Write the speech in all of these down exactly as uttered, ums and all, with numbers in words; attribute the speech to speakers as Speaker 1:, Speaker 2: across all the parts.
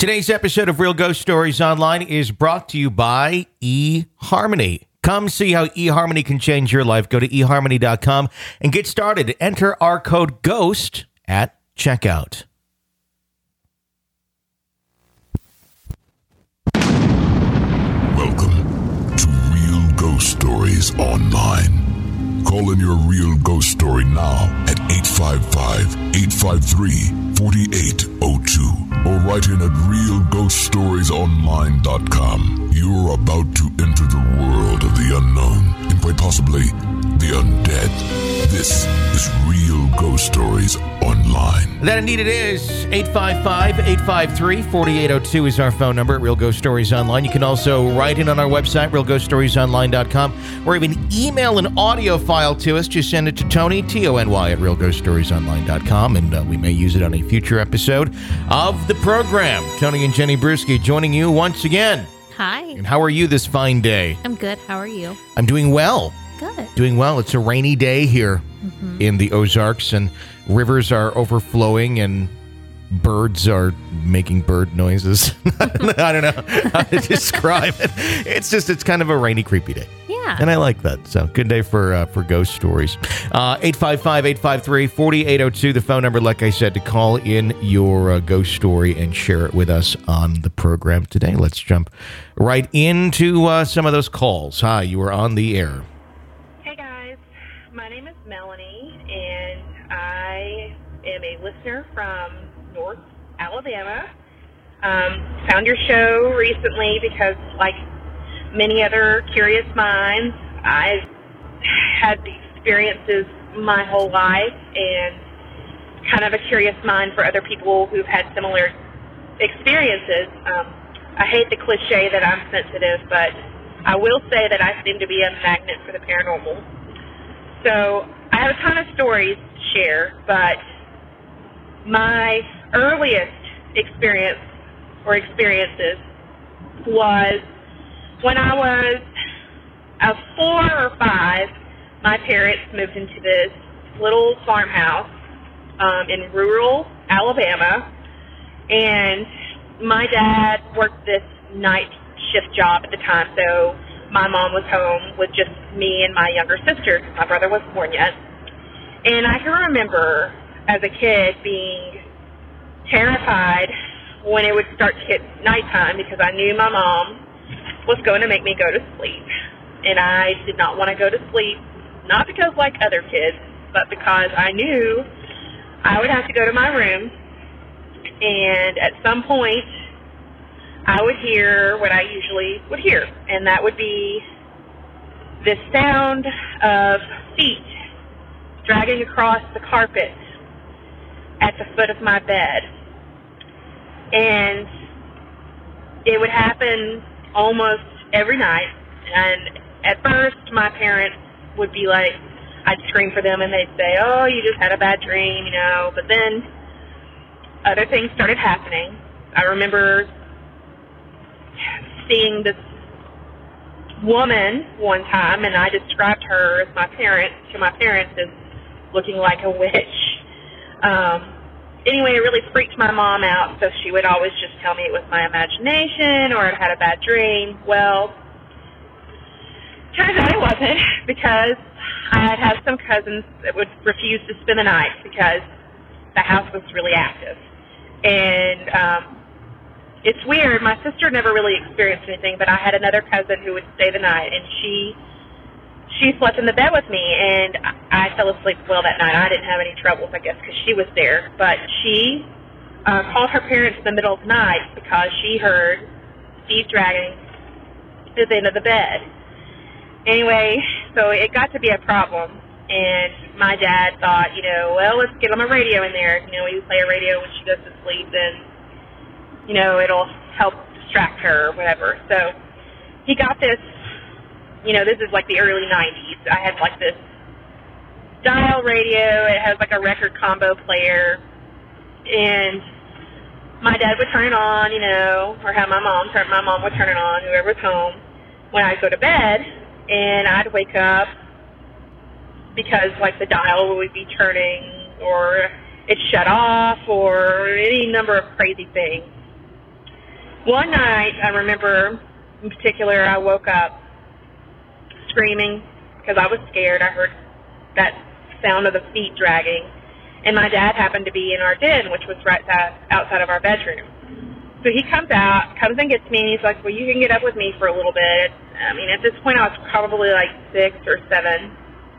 Speaker 1: Today's episode of Real Ghost Stories Online is brought to you by eHarmony. Come see how eHarmony can change your life. Go to e harmony dot com and get started. Enter our code GHOST at checkout.
Speaker 2: Welcome to Real Ghost Stories Online. Call in your real ghost story now at eight five five, eight five three, four eight zero two or write in at real ghost stories online dot com. You're about to enter the world of the unknown and quite possibly the undead. This is Real Ghost Stories Online.
Speaker 1: That indeed it is. eight five five, eight five three, four eight zero two is our phone number at Real Ghost Stories Online. You can also write in on our website, real ghost stories online dot com, or even email an audio file to us. Just send it to Tony, T O N Y, at real ghost stories online dot com, and uh, we may use it on a future episode of the program. Tony and Jenny Brewski joining you once again.
Speaker 3: Hi.
Speaker 1: And how are you this fine day?
Speaker 3: I'm good. How are you?
Speaker 1: I'm doing well.
Speaker 3: Good.
Speaker 1: Doing well. It's a rainy day here mm-hmm. in the Ozarks, and rivers are overflowing, and birds are making bird noises. I don't know how to describe it. It's just, it's kind of a rainy, creepy day.
Speaker 3: Yeah.
Speaker 1: And I like that. So good day for uh, for ghost stories. Uh, eight five five, eight five three, four eight zero two, the phone number, like I said, to call in your uh, ghost story and share it with us on the program today. Let's jump right into uh, some of those calls. Hi, you are on the air.
Speaker 4: Hey guys, my name is Melanie, and I am a listener from North Alabama. Um, found your show recently because, like many other curious minds, I've had the experiences my whole life, and kind of a curious mind for other people who've had similar experiences. Um, I hate the cliche that I'm sensitive, but I will say that I seem to be a magnet for the paranormal. So I have a ton of stories to share, but my earliest experience or experiences was when I was uh, four or five. My parents moved into this little farmhouse um, in rural Alabama, and my dad worked this night shift job at the time, so my mom was home with just me and my younger sister. My brother wasn't born yet. And I can remember as a kid being terrified when it would start to hit nighttime, because I knew my mom was going to make me go to sleep. And I did not want to go to sleep, not because like other kids, but because I knew I would have to go to my room, and at some point I would hear what I usually would hear, and that would be this sound of feet dragging across the carpet at the foot of my bed. And it would happen almost every night. And at first, my parents would be like, I'd scream for them, and they'd say, oh, you just had a bad dream, you know. But then other things started happening. I remember seeing this woman one time, and I described her as my parent to my parents as looking like a witch. Um, anyway, it really freaked my mom out, so she would always just tell me it was my imagination or I'd had a bad dream. Well, turns out it wasn't, because I had had some cousins that would refuse to spend the night because the house was really active. And um, it's weird. My sister never really experienced anything, but I had another cousin who would stay the night, and she she slept in the bed with me, and I, I fell asleep well that night. I didn't have any troubles, I guess, because she was there. But she uh, called her parents in the middle of the night because she heard feet dragging at the end of the bed. Anyway, so it got to be a problem, and my dad thought, you know, well, let's get on a radio in there. You know, we play a radio when she goes to sleep, and you know, it'll help distract her or whatever. So he got this, you know, this is like the early nineties. I had like this dial radio. It has like a record combo player. And my dad would turn it on, you know, or have my mom turn, my mom would turn it on, whoever's home, when I'd go to bed. And I'd wake up because like the dial would be turning, or it shut off, or any number of crazy things. one night, I remember in particular, I woke up screaming because I was scared. I heard that sound of the feet dragging, and my dad happened to be in our den, which was right outside of our bedroom. So he comes out, comes and gets me, and he's like, well, you can get up with me for a little bit. I mean, at this point, I was probably like six or seven.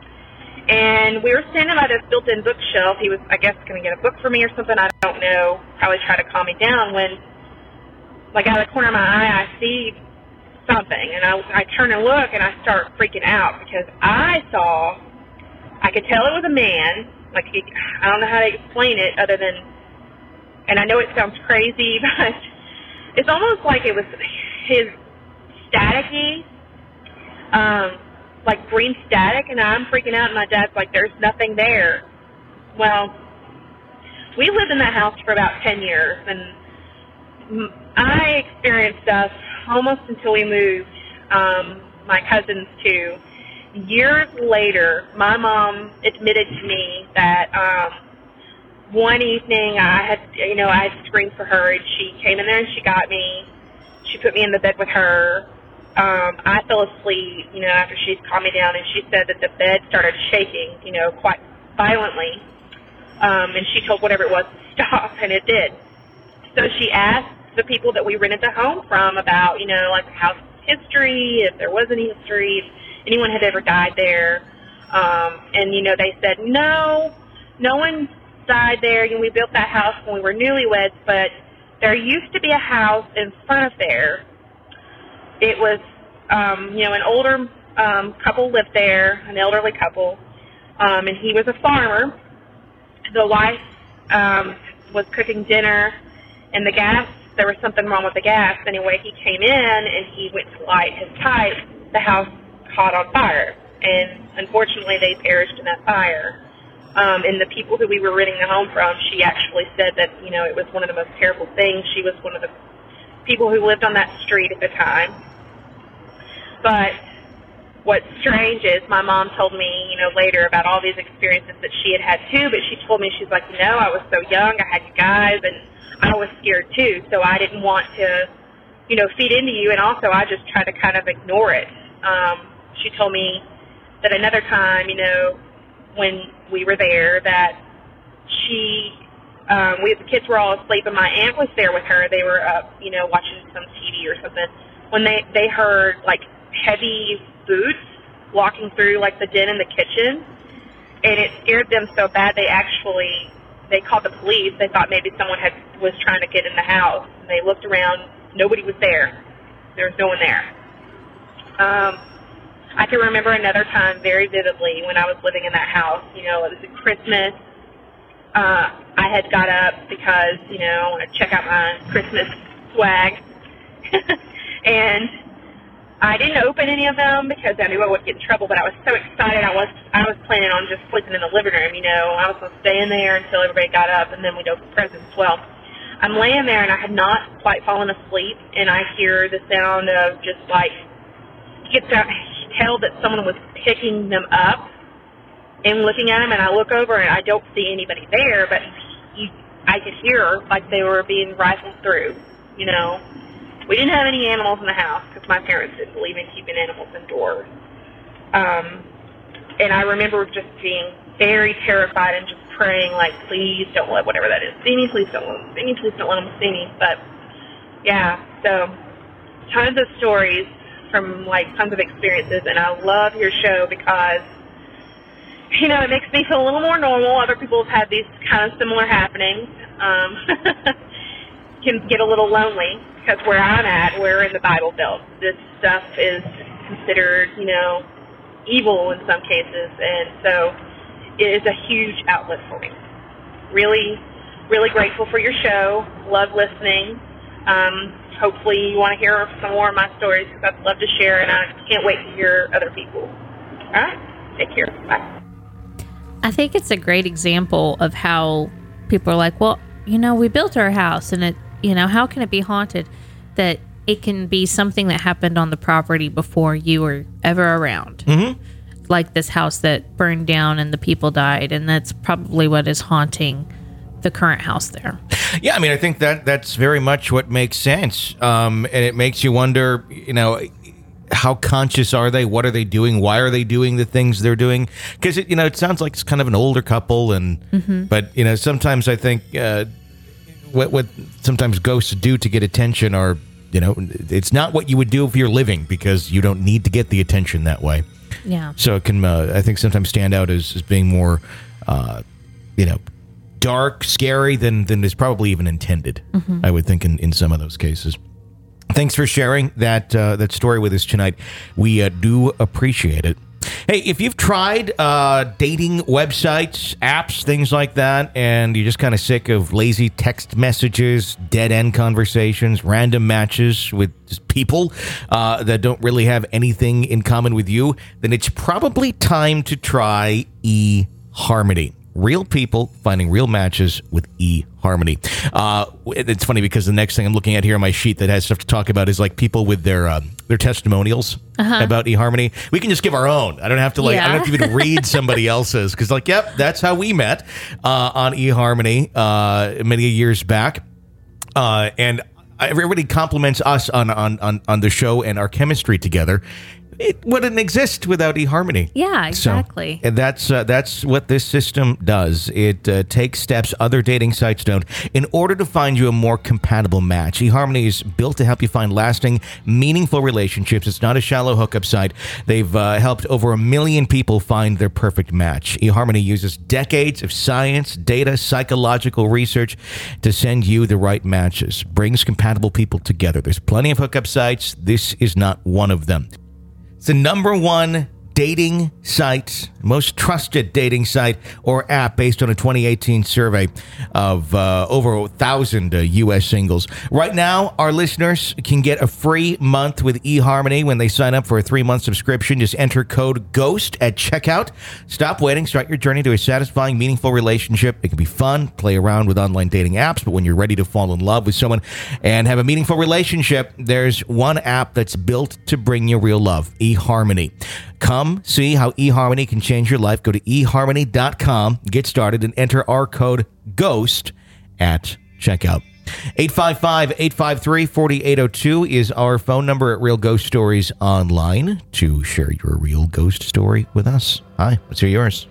Speaker 4: And we were standing by this built-in bookshelf. He was, I guess, going to get a book for me or something. I don't know. Probably try to calm me down when, like, out of the corner of my eye, I see something. And I, I turn and look, and I start freaking out because I saw, I could tell it was a man. Like, he, I don't know how to explain it other than, and I know it sounds crazy, but it's almost like it was his staticky, um, like green static, and I'm freaking out, and my dad's like, there's nothing there. Well, we lived in that house for about ten years, and I experienced stuff almost until we moved, um, my cousins too. Years later, my mom admitted to me that um, one evening I had, you know, I had screamed for her, and she came in there and she got me. She put me in the bed with her. Um, I fell asleep, you know, after she'd calmed me down, and she said that the bed started shaking, you know, quite violently. Um, and she told whatever it was to stop, and it did. So she asked the people that we rented the home from about, you know, like the house history, if there was any history, if anyone had ever died there. Um, and, you know, they said, no, no one died there. You know, we built that house when we were newlyweds, but there used to be a house in front of there. It was, um, you know, an older um, couple lived there, an elderly couple, um, and he was a farmer. The wife um, was cooking dinner, and the gas, there was something wrong with the gas. Anyway, he came in, and he went to light his pipe. The house caught on fire, and unfortunately, they perished in that fire. Um, and the people who we were renting the home from, she actually said that, you know, it was one of the most terrible things. She was one of the people who lived on that street at the time. But what's strange is my mom told me, you know, later about all these experiences that she had had too, but she told me, she's like, you know, I was so young, I had you guys, and I was scared too, so I didn't want to, you know, feed into you, and also I just tried to kind of ignore it. Um, she told me that another time, you know, when we were there, that she, um, we, the kids were all asleep, and my aunt was there with her. They were up, you know, watching some T V or something, when they, they heard, like, heavy boots walking through, like, the den in the kitchen, and it scared them so bad they actually, they called the police. They thought maybe someone had was trying to get in the house, and they looked around. Nobody was there. There was no one there. Um, I can remember another time very vividly when I was living in that house. You know, it was at Christmas. Uh, I had got up because, you know, I want to check out my Christmas swag, and I didn't open any of them because I knew I would get in trouble, but I was so excited. I was I was planning on just sleeping in the living room, you know. I was going to stay in there until everybody got up, and then we'd open presents. Well, I'm laying there, and I had not quite fallen asleep, and I hear the sound of just, like, you could tell that someone was picking them up and looking at them, and I look over, and I don't see anybody there, but you, I could hear like they were being rifled through, you know. We didn't have any animals in the house because my parents didn't believe in keeping animals indoors. Um, and I remember just being very terrified and just praying, like, please don't let whatever that is see me. Please don't let them see me. Please don't let them see me. But, yeah, so tons of stories from, like, tons of experiences. And I love your show because, you know, it makes me feel a little more normal. Other people have had these kind of similar happenings. Um, can get a little lonely. Because where I'm at, we're in the Bible Belt. This stuff is considered, you know, evil in some cases, and so it is a huge outlet for me. Really, really grateful for your show. Love listening. Um, hopefully you want to hear some more of my stories because I'd love to share, and I can't wait to hear other people. All right? Take care. Bye.
Speaker 3: I think it's a great example of how people are like, well, you know, we built our house, and it, you know, how can it be haunted? That it can be something that happened on the property before you were ever around.
Speaker 1: Mm-hmm.
Speaker 3: Like this house that burned down and the people died. And that's probably what is haunting the current house there.
Speaker 1: Yeah, I mean, I think that that's very much what makes sense. Um, and it makes you wonder, you know, how conscious are they? What are they doing? Why are they doing the things they're doing? Because, you know, it sounds like it's kind of an older couple. and mm-hmm. But, you know, sometimes I think uh, what, what sometimes ghosts do to get attention are, you know, it's not what you would do if you're living, because you don't need to get the attention that way.
Speaker 3: Yeah.
Speaker 1: So it can, uh, I think, sometimes stand out as, as being more, uh, you know, dark, scary than than is probably even intended. Mm-hmm. I would think in, in some of those cases. Thanks for sharing that uh, that story with us tonight. We uh, do appreciate it. Hey, if you've tried uh, dating websites, apps, things like that, and you're just kind of sick of lazy text messages, dead-end conversations, random matches with just people uh, that don't really have anything in common with you, then it's probably time to try eHarmony. Real people finding real matches with eHarmony. Uh, it's funny because the next thing I'm looking at here on my sheet that has stuff to talk about is like people with their uh, their testimonials uh-huh. about eHarmony. We can just give our own. I don't have to like yeah. I don't have to even read somebody else's, because like, yep, that's how we met uh, on eHarmony uh, many years back, uh, and everybody compliments us on, on on on the show and our chemistry together. It wouldn't exist without eHarmony.
Speaker 3: Yeah, exactly.
Speaker 1: So, and that's uh, that's what this system does. It uh, takes steps other dating sites don't in order to find you a more compatible match. eHarmony is built to help you find lasting, meaningful relationships. It's not a shallow hookup site. They've uh, helped over a million people find their perfect match. eHarmony uses decades of science, data, psychological research to send you the right matches. Brings compatible people together. There's plenty of hookup sites. This is not one of them. It's the number one dating site, most trusted dating site or app based on a twenty eighteen survey of uh, over a thousand uh, U S singles. Right now, our listeners can get a free month with eHarmony when they sign up for a three-month subscription. Just enter code GHOST at checkout. Stop waiting. Start your journey to a satisfying, meaningful relationship. It can be fun, play around with online dating apps, but when you're ready to fall in love with someone and have a meaningful relationship, there's one app that's built to bring you real love, eHarmony. Come see how eHarmony can change your life. Go to e harmony dot com, get started, and enter our code GHOST at checkout. eight five five, eight five three, four eight zero two is our phone number at Real Ghost Stories Online to share your real ghost story with us. Hi, let's hear yours.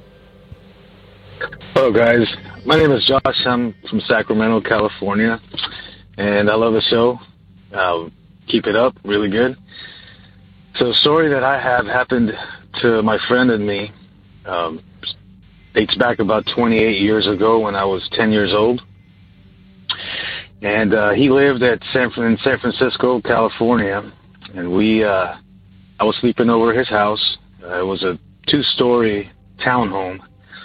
Speaker 5: Hello, guys. My name is Josh. I'm from Sacramento, California, and I love the show. Uh, keep it up. Really good. So the story that I have happened to my friend and me. Um, dates back about twenty-eight years ago when I was ten years old. And uh, he lived at San, in San Francisco, California. And we, uh, I was sleeping over at his house. Uh, it was a two-story townhome.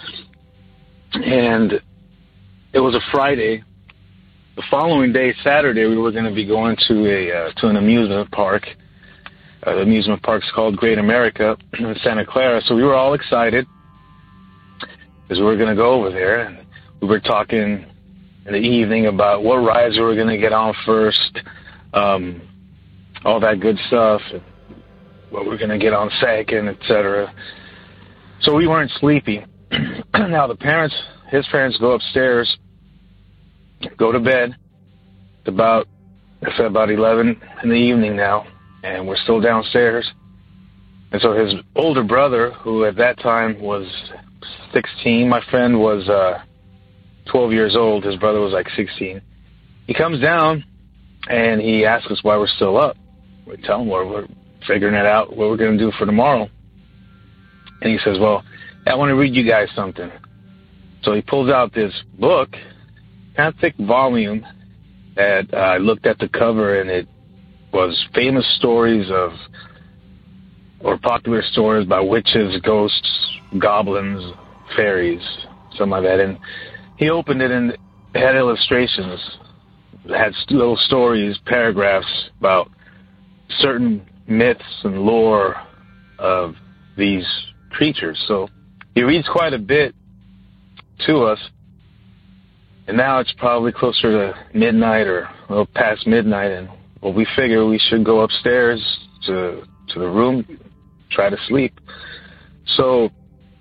Speaker 5: And it was a Friday. The following day, Saturday, we were going to be going to a uh, to an amusement park. Uh, the amusement park's called Great America in Santa Clara. So we were all excited because we were going to go over there. And we were talking in the evening about what rides we were going to get on first, um, all that good stuff, and what we we're going to get on second, et cetera. So we weren't sleepy. Now the parents, his parents go upstairs, go to bed. It's about, it's about eleven in the evening now. And we're still downstairs. And so his older brother, who at that time was sixteen, my friend was uh, twelve years old. His brother was like sixteen. He comes down and he asks us why we're still up. We tell him we're, we're figuring it out, what we're going to do for tomorrow. And he says, well, I want to read you guys something. So he pulls out this book, kind of thick volume, that uh, I looked at the cover, and it was famous stories of, or popular stories about witches, ghosts, goblins, fairies, something like that. And he opened it and it had illustrations. It had little stories, paragraphs about certain myths and lore of these creatures. So he reads quite a bit to us. And now it's probably closer to midnight or a little past midnight, and well, we figure we should go upstairs to to the room, try to sleep. So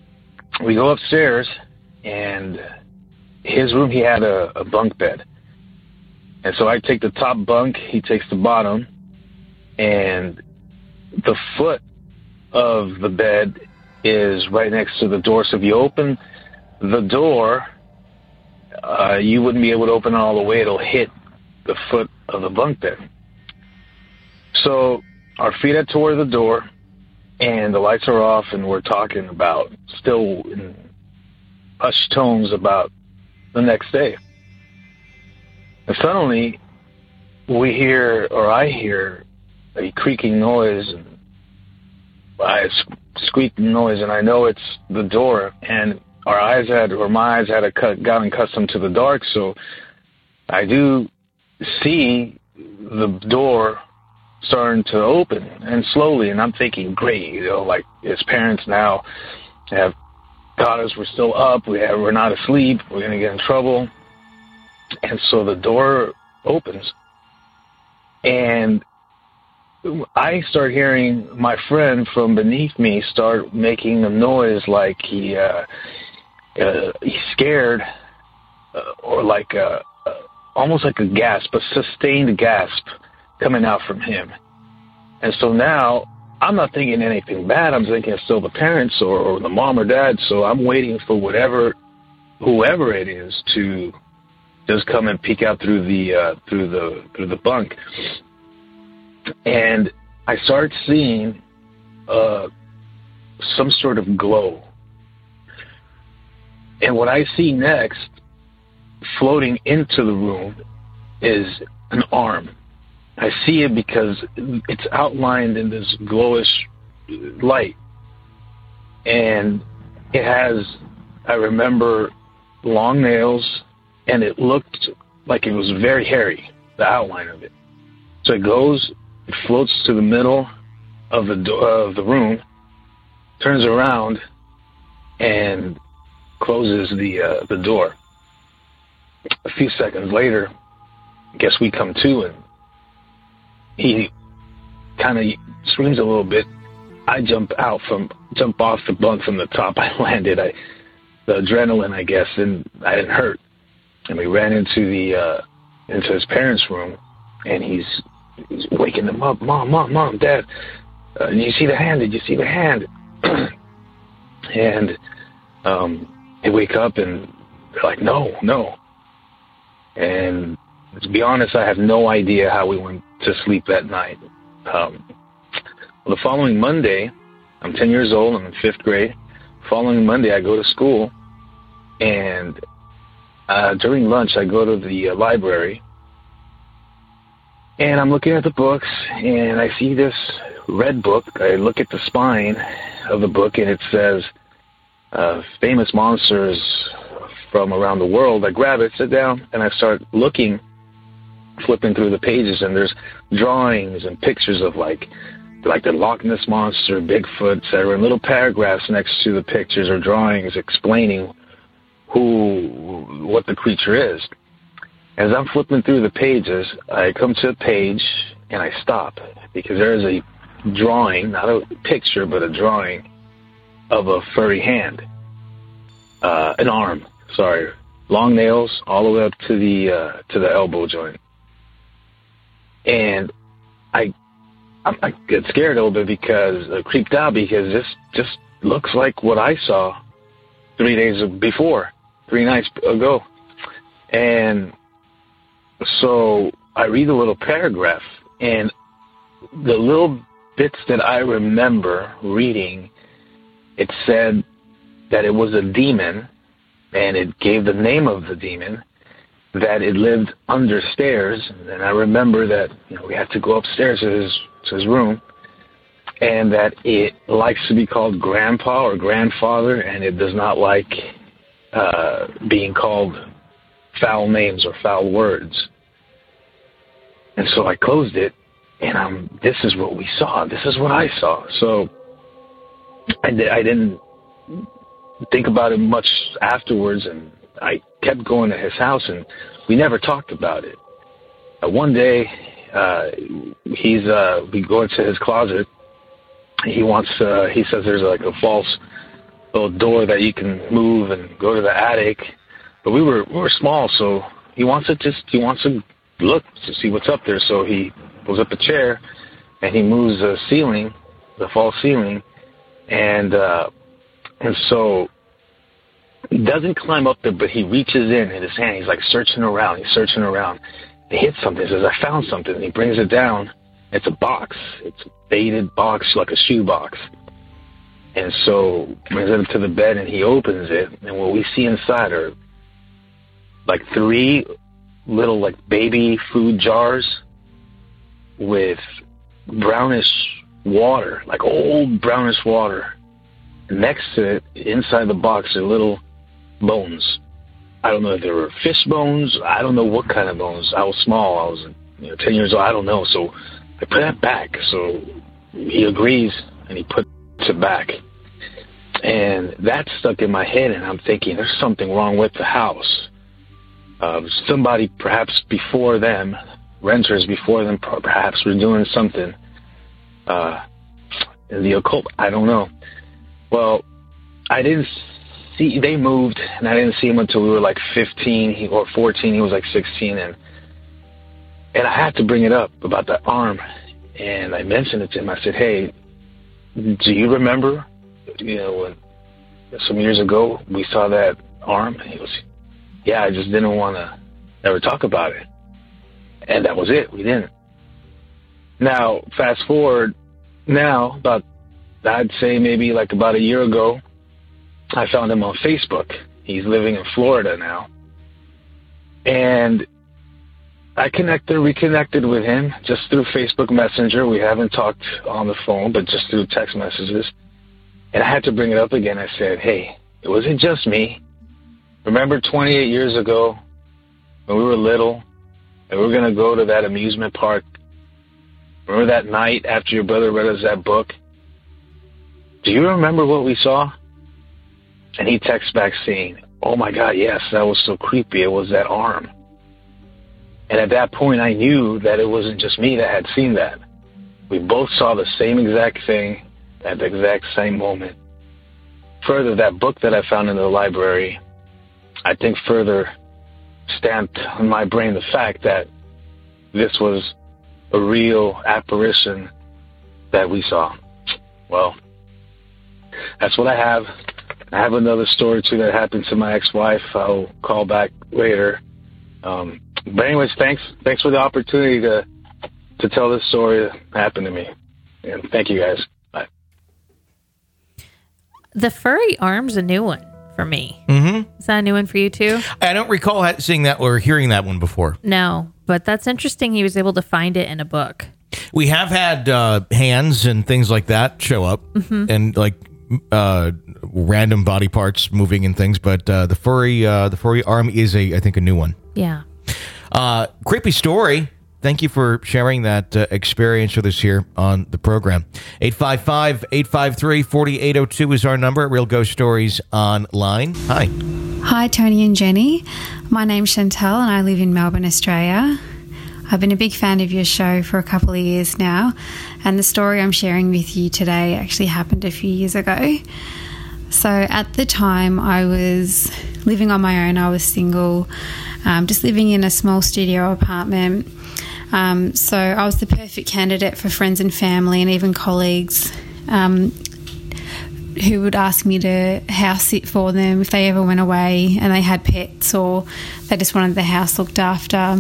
Speaker 5: we go upstairs, and his room, he had a, a bunk bed. And so I take the top bunk, he takes the bottom, and the foot of the bed is right next to the door. So if you open the door, uh, you wouldn't be able to open it all the way. It'll hit the foot of the bunk bed. So our feet are toward the door, and the lights are off, and we're talking about, still in hushed tones, about the next day. And suddenly, we hear, or I hear, a creaking noise, and a squeaking noise, and I know it's the door. And our eyes had, or my eyes had a, gotten accustomed to the dark, so I do see the door starting to open, and slowly, and I'm thinking, great, you know, like his parents now have got us, we're still up, we have, we're not asleep, we're going to get in trouble. And so the door opens, and I start hearing my friend from beneath me start making a noise like he uh, uh, he's scared, uh, or like a, uh, almost like a gasp, a sustained gasp coming out from him. And so now I'm not thinking anything bad. I'm thinking it's still the parents or, or the mom or dad. So I'm waiting for whatever, whoever it is, to just come and peek out through the uh, through the through the bunk. And I start seeing uh, some sort of glow. And what I see next, floating into the room, is an arm. I see it because it's outlined in this glowish light. And it has, I remember, long nails, and it looked like it was very hairy, the outline of it. So it goes, it floats to the middle of the do- of the room, turns around, and closes the uh, the door. A few seconds later, I guess we come to, and he kind of screams a little bit. I jump out from, jump off the bunk from the top. I landed. I, the adrenaline, I guess, and I didn't hurt. And we ran into the uh, into his parents' room, and he's, he's waking them up. Mom, mom, mom, dad. Uh, did you see the hand? Did you see the hand? And um, they wake up and they're like, no, no. And to be honest, I have no idea how we went to sleep that night. Um, well, the following Monday, I'm ten years old, I'm in fifth grade. Following Monday, I go to school, and uh, during lunch, I go to the uh, library, and I'm looking at the books, and I see this red book. I look at the spine of the book, and it says, uh, famous monsters from around the world. I grab it, sit down, and I start looking, flipping through the pages, and there's drawings and pictures of like like the Loch Ness Monster, Bigfoot, et cetera, and little paragraphs next to the pictures or drawings explaining who, what the creature is. As I'm flipping through the pages, I come to a page and I stop, because there is a drawing, not a picture, but a drawing of a furry hand, uh, an arm, sorry, long nails all the way up to the uh, to the elbow joint. And I, I get scared a little bit, because uh, creeped out, because this just looks like what I saw three days before, three nights ago. And so I read a little paragraph, and the little bits that I remember reading, it said that it was a demon, and it gave the name of the demon, that it lived under stairs. And I remember that, you know, we had to go upstairs to his, to his room, and that it likes to be called grandpa or grandfather, and it does not like uh, being called foul names or foul words. And so I closed it, and I'm, this is what we saw. This is what I saw. So I, I didn't think about it much afterwards, and I kept going to his house, and we never talked about it. Uh, one day, uh, he's uh, we go into his closet. He wants, uh, he says there's like a false little door that you can move and go to the attic. But we were we were small, so he wants to just he wants to look to see what's up there. So he pulls up a chair, and he moves the ceiling, the false ceiling, and uh, and so he doesn't climb up there, but he reaches in in his hand. He's like searching around. He's searching around. He hits something. He says, I found something. And he brings it down. It's a box. It's a faded box, like a shoe box. And so brings it to the bed, and he opens it. And what we see inside are like three little like baby food jars with brownish water, like old brownish water. Next to it, inside the box, are little bones. I don't know if they were fish bones. I don't know what kind of bones. I was small. I was, you know, ten years old. I don't know. So I put that back. So he agrees, and he puts it back. And that stuck in my head, and I'm thinking, there's something wrong with the house. Uh, somebody perhaps before them, renters before them, perhaps were doing something uh, in the occult. I don't know. Well, I didn't see, they moved, and I didn't see him until we were like fifteen or fourteen. He was like sixteen, and and I had to bring it up about that arm. And I mentioned it to him. I said, hey, do you remember, you know, when some years ago we saw that arm? And he was, yeah, I just didn't want to ever talk about it. And that was it. We didn't. Now, fast forward now, about I'd say maybe like about a year ago, I found him on Facebook. He's living in Florida now. And I connected, reconnected with him just through Facebook Messenger. We haven't talked on the phone, but just through text messages. And I had to bring it up again. I said, hey, it wasn't just me. Remember twenty-eight years ago when we were little and we were going to go to that amusement park? Remember that night after your brother read us that book? Do you remember what we saw? And he texts back saying, oh my God, yes, that was so creepy. It was that arm. And at that point, I knew that it wasn't just me that had seen that. We both saw the same exact thing at the exact same moment. Further, that book that I found in the library, I think further stamped on my brain the fact that this was a real apparition that we saw. Well, that's what I have. I have another story, too, that happened to my ex-wife. I'll call back later. Um, but anyways, thanks thanks for the opportunity to to tell this story that happened to me. And thank you, guys. Bye.
Speaker 3: The furry arm's a new one for me.
Speaker 1: Mm-hmm.
Speaker 3: Is that a new one for you, too?
Speaker 1: I don't recall ha- seeing that or hearing that one before.
Speaker 3: No, but that's interesting. He was able to find it in a book.
Speaker 1: We have had uh, hands and things like that show up, mm-hmm. and like uh, random body parts moving and things. But uh, the furry, uh, the furry arm is a, I think, a new one.
Speaker 3: Yeah.
Speaker 1: Uh, creepy story. Thank you for sharing that uh, experience with us here on the program. eight five five, eight five three, four eight zero two is our number at Real Ghost Stories Online. Hi.
Speaker 6: Hi, Tony and Jenny. My name's Chantel, and I live in Melbourne, Australia. I've been a big fan of your show for a couple of years now, and the story I'm sharing with you today actually happened a few years ago. So at the time, I was living on my own. I was single, um, just living in a small studio apartment. Um, so I was the perfect candidate for friends and family and even colleagues um, who would ask me to house sit for them if they ever went away and they had pets or they just wanted the house looked after.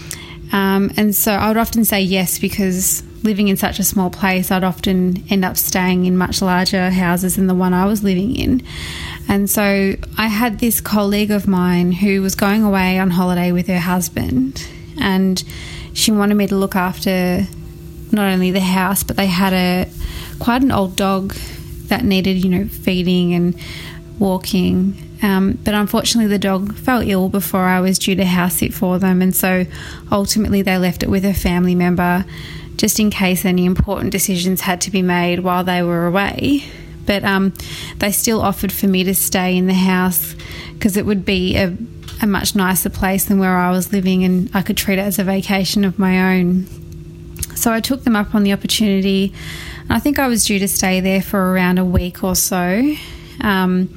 Speaker 6: Um, and so I would often say yes, because living in such a small place, I'd often end up staying in much larger houses than the one I was living in. And so I had this colleague of mine who was going away on holiday with her husband, and she wanted me to look after not only the house, but they had a quite an old dog that needed, you know, feeding and walking. Um, but unfortunately, the dog fell ill before I was due to house sit for them, and so ultimately they left it with a family member just in case any important decisions had to be made while they were away. But um, they still offered for me to stay in the house because it would be a, a much nicer place than where I was living, and I could treat it as a vacation of my own. So I took them up on the opportunity. I think I was due to stay there for around a week or so. Um,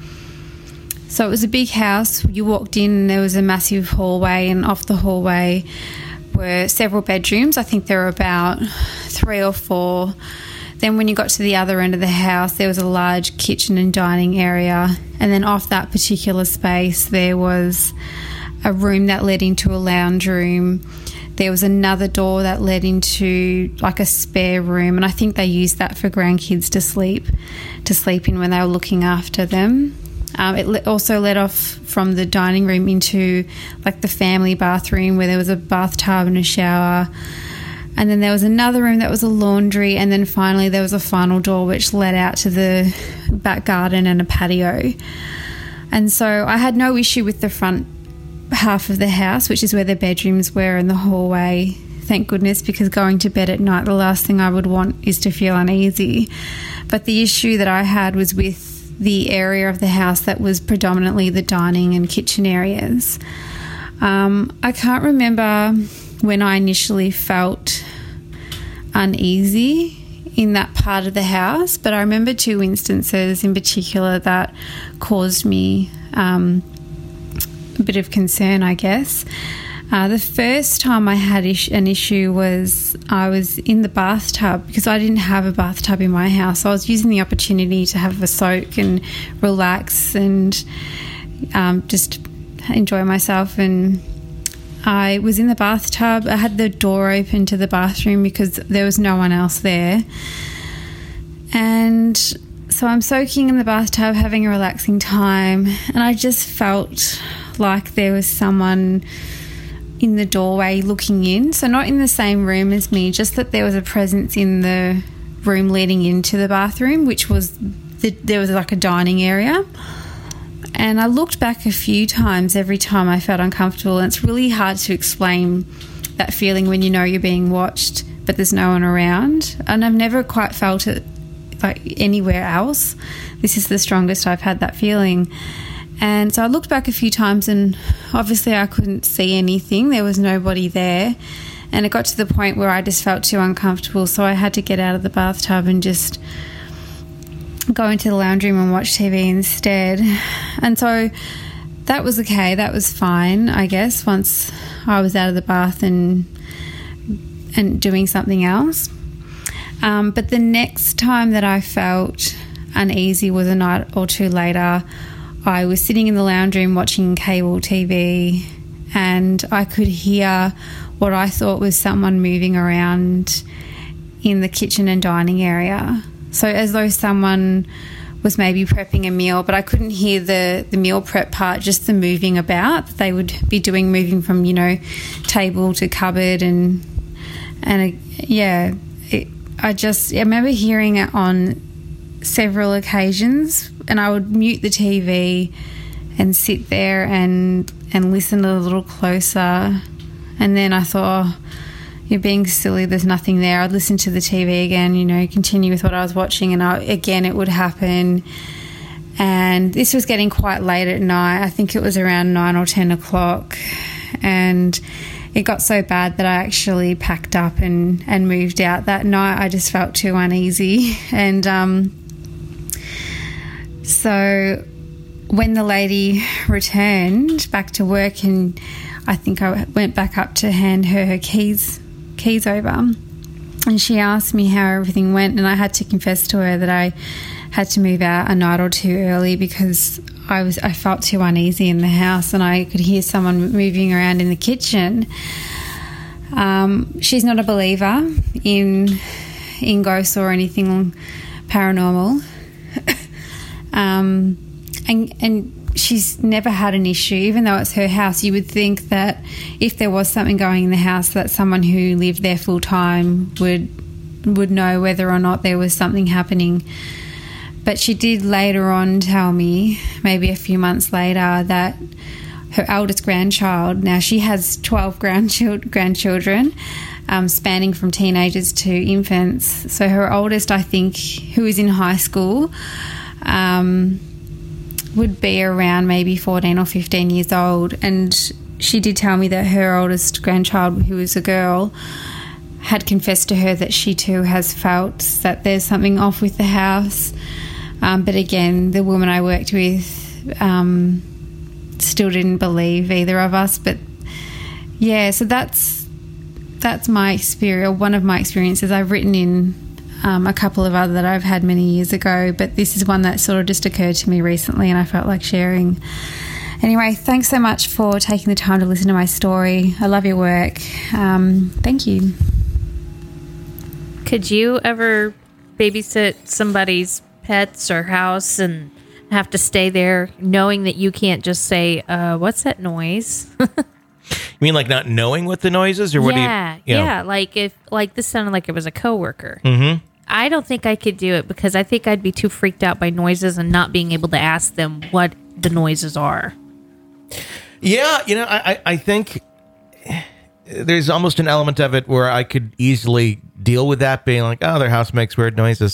Speaker 6: So it was a big house. You walked in and there was a massive hallway, and off the hallway were several bedrooms. I think there were about three or four. Then when you got to the other end of the house, there was a large kitchen and dining area. And then off that particular space, there was a room that led into a lounge room. There was another door that led into like a spare room, and I think they used that for grandkids to sleep to sleep in when they were looking after them. Um, it le- also led off from the dining room into like the family bathroom, where there was a bathtub and a shower. And then there was another room that was a laundry, and then finally there was a final door which led out to the back garden and a patio. And so I had no issue with the front half of the house, which is where the bedrooms were, and the hallway, thank goodness, because going to bed at night, the last thing I would want is to feel uneasy. But the issue that I had was with the area of the house that was predominantly the dining and kitchen areas. Um, I can't remember when I initially felt uneasy in that part of the house, but I remember two instances in particular that caused me um, a bit of concern, I guess. Uh, the first time I had ish- an issue was I was in the bathtub, because I didn't have a bathtub in my house. So I was using the opportunity to have a soak and relax and um, just enjoy myself. And I was in the bathtub. I had the door open to the bathroom because there was no one else there. And so I'm soaking in the bathtub, having a relaxing time, and I just felt like there was someone in the doorway looking in. So not in the same room as me, just that there was a presence in the room leading into the bathroom, which was, the, there was like a dining area. And I looked back a few times every time I felt uncomfortable, and it's really hard to explain that feeling when you know you're being watched but there's no one around. And I've never quite felt it like anywhere else. This is the strongest I've had that feeling. And so I looked back a few times, and obviously I couldn't see anything. There was nobody there. And it got to the point where I just felt too uncomfortable, so I had to get out of the bathtub and just go into the lounge room and watch T V instead. And so that was okay. That was fine, I guess, once I was out of the bath and and doing something else. Um, but the next time that I felt uneasy was a night or two later. I was sitting in the lounge room watching cable T V, and I could hear what I thought was someone moving around in the kitchen and dining area. So as though someone was maybe prepping a meal, but I couldn't hear the, the meal prep part, just the moving about that they would be doing, moving from, you know, table to cupboard. And, and uh, yeah, it, I just, I remember hearing it on several occasions, and I would mute the T V and sit there and, and listen a little closer. And then I thought, oh, you're being silly, there's nothing there. I'd listen to the T V again, you know, continue with what I was watching, and I, again it would happen. And this was getting quite late at night. I think it was around nine or ten o'clock, and it got so bad that I actually packed up and, and moved out that night. I just felt too uneasy. And um, so when the lady returned back to work, and I think I went back up to hand her her keys keys over, and she asked me how everything went, and I had to confess to her that I had to move out a night or two early because I was I felt too uneasy in the house, and I could hear someone moving around in the kitchen. Um, she's not a believer in in ghosts or anything paranormal, um, and and. She's never had an issue, even though it's her house. You would think that if there was something going in the house, that someone who lived there full time would would know whether or not there was something happening. But she did later on tell me, maybe a few months later, that her eldest grandchild, now she has twelve grandchild, grandchildren, um, spanning from teenagers to infants. So her oldest, I think, who is in high school, um, would be around maybe fourteen or fifteen years old. And she did tell me that her oldest grandchild, who was a girl, had confessed to her that she too has felt that there's something off with the house. Um, but again, the woman I worked with um, still didn't believe either of us. But yeah, so that's that's my experience, one of my experiences. I've written in um, a couple of other that I've had many years ago, but this is one that sort of just occurred to me recently and I felt like sharing. Anyway, thanks so much for taking the time to listen to my story. I love your work. Um, thank you.
Speaker 3: Could you ever babysit somebody's pets or house and have to stay there knowing that you can't just say, uh, what's that noise?
Speaker 1: You mean like not knowing what the noise is, or what
Speaker 3: yeah,
Speaker 1: do you, you know?
Speaker 3: yeah. Like if like this sounded like it was a coworker.
Speaker 1: Mm-hmm.
Speaker 3: I don't think I could do it because I think I'd be too freaked out by noises and not being able to ask them what the noises are.
Speaker 1: Yeah, you know, I, I, I think there's almost an element of it where I could easily deal with that being like, oh, their house makes weird noises.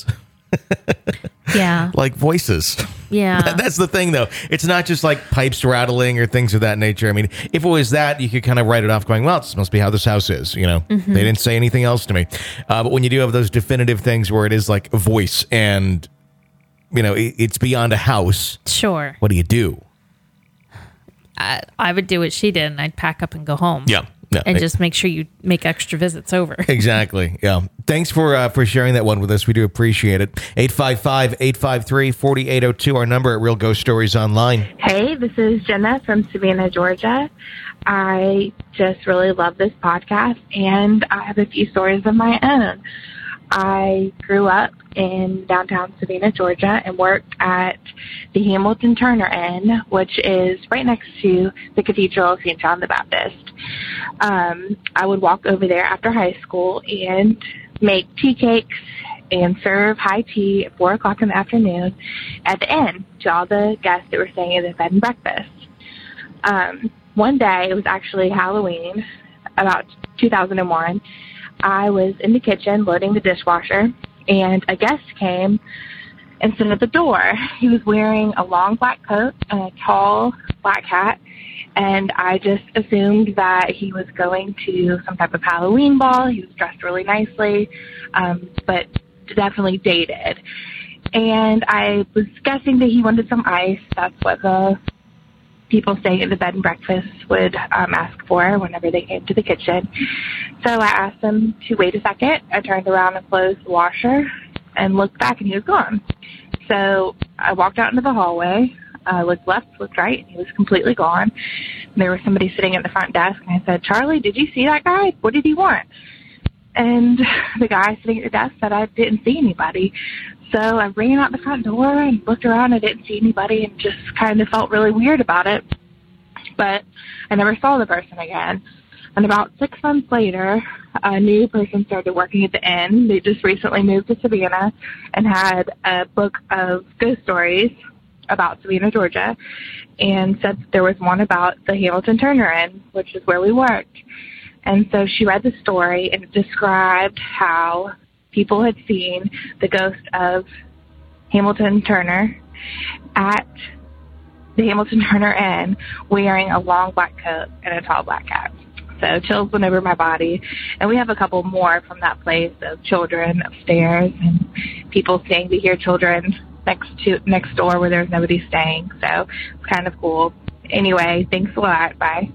Speaker 3: Yeah.
Speaker 1: Like voices.
Speaker 3: Yeah.
Speaker 1: That, that's the thing, though. It's not just like pipes rattling or things of that nature. I mean, if it was that, you could kind of write it off going, well, this must be how this house is. You know, mm-hmm. They didn't say anything else to me. Uh, but when you do have those definitive things where it is like a voice and, you know, it, it's beyond a house.
Speaker 3: Sure.
Speaker 1: What do you do?
Speaker 3: I, I would do what she did and I'd pack up and go home.
Speaker 1: Yeah. Yeah.
Speaker 3: And just make sure you make extra visits over.
Speaker 1: Exactly. Yeah. Thanks for uh, for sharing that one with us. We do appreciate it. eight five five, eight five three, four eight zero two, our number at Real Ghost Stories Online.
Speaker 7: Hey, this is Jenna from Savannah, Georgia. I just really love this podcast, and I have a few stories of my own. I grew up in downtown Savannah, Georgia, and worked at the Hamilton Turner Inn, which is right next to the Cathedral of Saint John the Baptist. Um, I would walk over there after high school and make tea cakes and serve high tea at four o'clock in the afternoon at the inn to all the guests that were staying at the bed and breakfast. Um, one day, it was actually Halloween, about two thousand one. I was in the kitchen loading the dishwasher, and a guest came and stood at the door. He was wearing a long black coat and a tall black hat, and I just assumed that he was going to some type of Halloween ball. He was dressed really nicely, um, but definitely dated. And I was guessing that he wanted some ice. That's what the people staying at the bed and breakfast would um, ask for whenever they came to the kitchen. So I asked him to wait a second. I turned around and closed the washer and looked back, and he was gone. So I walked out into the hallway. I uh, looked left, looked right, and he was completely gone. And there was somebody sitting at the front desk, and I said, Charlie, did you see that guy? What did he want? And the guy sitting at the desk said, I didn't see anybody. So I ran out the front door and looked around. I didn't see anybody and just kind of felt really weird about it. But I never saw the person again. And about six months later, a new person started working at the inn. They just recently moved to Savannah and had a book of ghost stories about Savannah, Georgia, and said that there was one about the Hamilton Turner Inn, which is where we worked. And so she read the story and it described how people had seen the ghost of Hamilton Turner at the Hamilton Turner Inn wearing a long black coat and a tall black hat. So chills went over my body. And we have a couple more from that place of children upstairs and people staying to hear children next to next door where there's nobody staying. So it's kind of cool. Anyway, thanks a lot. Bye.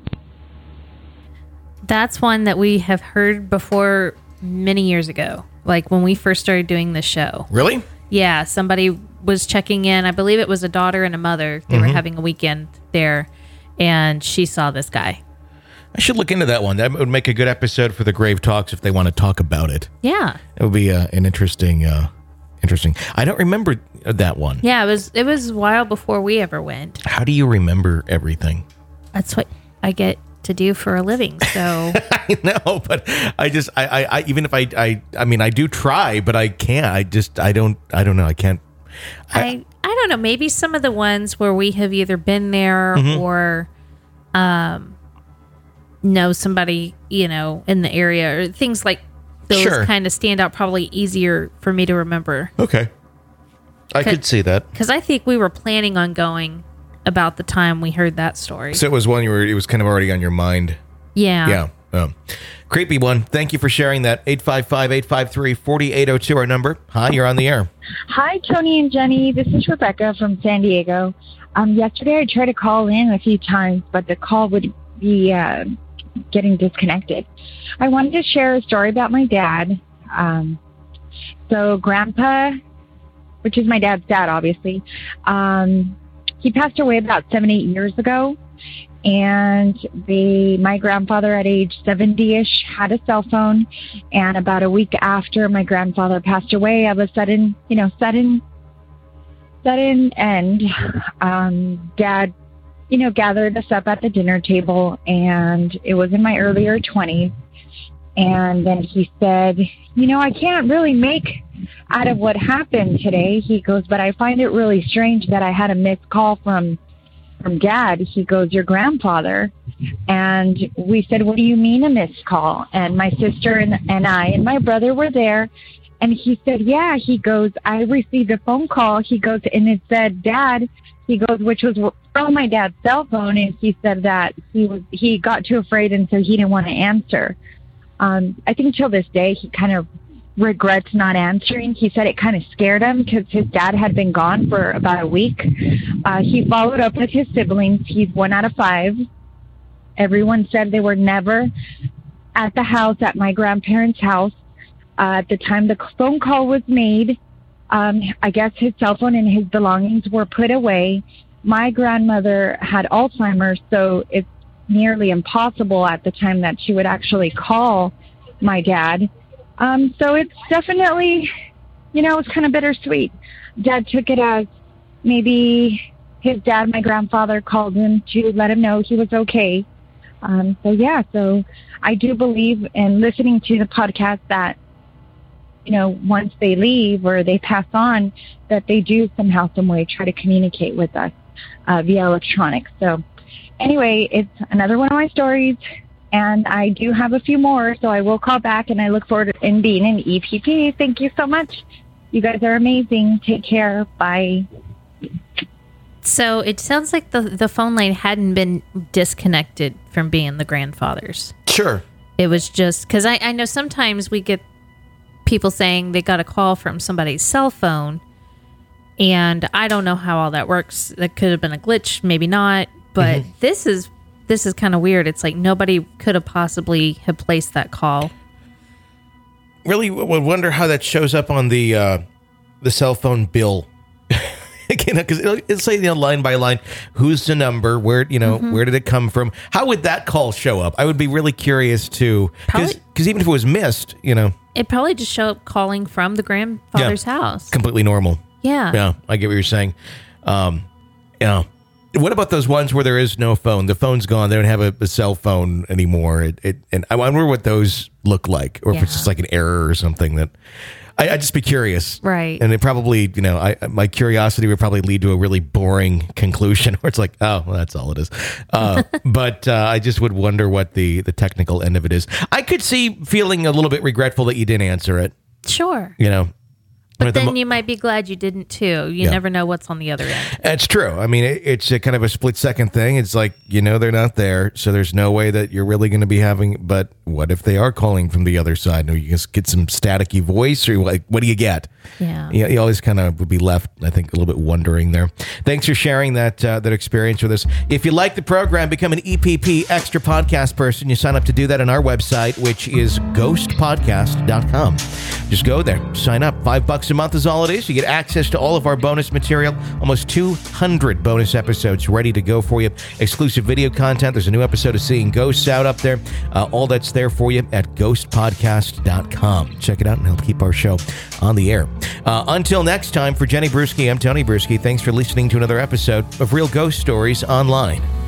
Speaker 3: That's one that we have heard before many years ago, like when we first started doing this show.
Speaker 1: Really?
Speaker 3: Yeah, somebody was checking in. I believe it was a daughter and a mother. They mm-hmm. were having a weekend there, and she saw this guy.
Speaker 1: I should look into that one. That would make a good episode for the Grave Talks if they want to talk about it.
Speaker 3: Yeah.
Speaker 1: It would be uh, an interesting, uh, interesting. I don't remember that one.
Speaker 3: Yeah, it was it was a while before we ever went.
Speaker 1: How do you remember everything?
Speaker 3: That's what I get to do for a living, so.
Speaker 1: I know, but I just, I, I, I even if I, I, I mean, I do try, but I can't. I just, I don't, I don't know. I can't.
Speaker 3: I, I, I don't know. Maybe some of the ones where we have either been there mm-hmm. or, um, know somebody, you know, in the area or things like those sure. kind of stand out probably easier for me to remember.
Speaker 1: Okay. I could see that.
Speaker 3: Because I think we were planning on going about the time we heard that story.
Speaker 1: So it was one you were, it was kind of already on your mind.
Speaker 3: Yeah.
Speaker 1: Yeah. Oh. Creepy one. Thank you for sharing that. eight five five, eight five three, four eight zero two, our number. Hi, you're on the air.
Speaker 8: Hi, Tony and Jenny. This is Rebecca from San Diego. Um, yesterday I tried to call in a few times, but the call would be uh, getting disconnected. I wanted to share a story about my dad. Um, so Grandpa, which is my dad's dad, obviously, um, he passed away about seven, eight years ago. And the, my grandfather at age seventy-ish had a cell phone. And about a week after my grandfather passed away, of a sudden, you know, sudden, sudden end, um, Dad, you know, gathered us up at the dinner table, and it was in my earlier twenties. And then he said, you know, I can't really make out of what happened today. He goes, but I find it really strange that I had a missed call from from Dad. He goes, your grandfather. And we said, what do you mean a missed call? And my sister and, and I and my brother were there. And he said, yeah. He goes, I received a phone call. He goes, and it said, Dad. He goes, which was from my dad's cell phone. And he said that he was he got too afraid, and so he didn't want to answer. Um, I think till this day, he kind of regrets not answering. He said it kind of scared him because his dad had been gone for about a week. Uh, he followed up with his siblings. He's one out of five. Everyone said they were never at the house, at my grandparents' house. Uh, at the time the phone call was made, um, I guess his cell phone and his belongings were put away. My grandmother had Alzheimer's, so it's nearly impossible at the time that she would actually call my dad. Um, so it's definitely, you know, it's kind of bittersweet. Dad took it as maybe his dad, my grandfather, called him to let him know he was okay. Um, so, yeah, so I do believe in listening to the podcast that, you know, once they leave or they pass on, that they do somehow, some way try to communicate with us uh, via electronics. So anyway, it's another one of my stories. And I do have a few more, so I will call back, and I look forward to in being an E P P. Thank you so much. You guys are amazing. Take care. Bye.
Speaker 3: So it sounds like the, the phone line hadn't been disconnected from being the grandfather's.
Speaker 1: Sure.
Speaker 3: It was just, because I, I know sometimes we get people saying they got a call from somebody's cell phone, and I don't know how all that works. That could have been a glitch, maybe not, but mm-hmm. this is... This is kind of weird. It's like nobody could have possibly have placed that call.
Speaker 1: Really would wonder how that shows up on the uh, the cell phone bill. Again, because it'll, it'll say, you know, line by line, who's the number, where, you know, mm-hmm. where did it come from? How would that call show up? I would be really curious to, because even if it was missed, you know.
Speaker 3: It'd probably just show up calling from the grandfather's
Speaker 1: yeah,
Speaker 3: house.
Speaker 1: Completely normal.
Speaker 3: Yeah.
Speaker 1: Yeah, I get what you're saying. Um, yeah. What about those ones where there is no phone? The phone's gone. They don't have a, a cell phone anymore. It, it, and I wonder what those look like, or yeah. if it's just like an error or something. That I, I'd just be curious,
Speaker 3: right?
Speaker 1: And it probably, you know, I, my curiosity would probably lead to a really boring conclusion, where it's like, oh, well, that's all it is. Uh, but uh, I just would wonder what the the technical end of it is. I could see feeling a little bit regretful that you didn't answer it.
Speaker 3: Sure,
Speaker 1: you know.
Speaker 3: But then you might be glad you didn't too. You yeah. never know what's on the other end.
Speaker 1: That's true. I mean, it, it's a kind of a split second thing. It's like, you know, they're not there, so there's no way that you're really going to be having. But what if they are calling from the other side? No, you just get some staticky voice, or like, what do you get?
Speaker 3: Yeah,
Speaker 1: you, you always kind of would be left, I think, a little bit wondering there. Thanks for sharing that uh, that experience with us. If you like the program, become an E P P Extra Podcast person. You sign up to do that on our website, which is ghost podcast dot com. Just go there, sign up. Five bucks a month is all it is. You get access to all of our bonus material, almost two hundred bonus episodes ready to go for you. Exclusive video content. There's a new episode of Seeing Ghosts out up there. Uh, all that's there for you at ghost podcast dot com. Check it out and help keep our show on the air. Uh, until next time, for Jenny Bruski, I'm Tony Bruski. Thanks for listening to another episode of Real Ghost Stories Online.